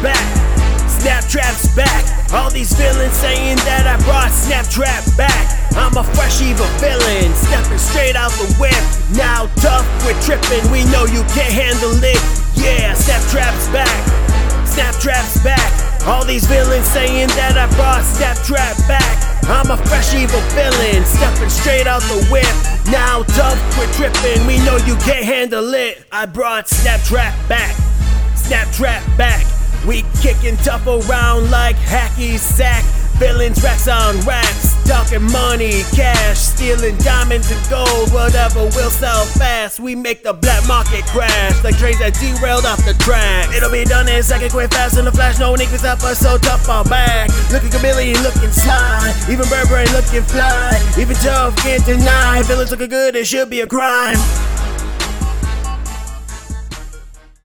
back. Snaptrap's back. All these villains saying that I brought Snaptrap back. I'm a fresh evil villain, stepping straight out the whip. Now tough, we're tripping, we know you can't handle it. Yeah, Snaptrap's back. Snaptrap's back. All these villains saying that I brought Snaptrap back. I'm a fresh evil villain, stepping straight out the whip. Now tough, we're tripping, we know you can't handle it. I brought Snaptrap back. Snaptrap back. We kicking tough around like hacky sack. Villains, racks on racks, talking money, cash, stealing diamonds and gold, whatever we'll sell fast. We make the black market crash, like trains that derailed off the track. It'll be done in a second, quick, fast in the flash. No one can stop us, so tough our back. Looking chameleon, looking sly, even Burberry looking fly. Even tough can't deny, villains looking good, it should be a crime.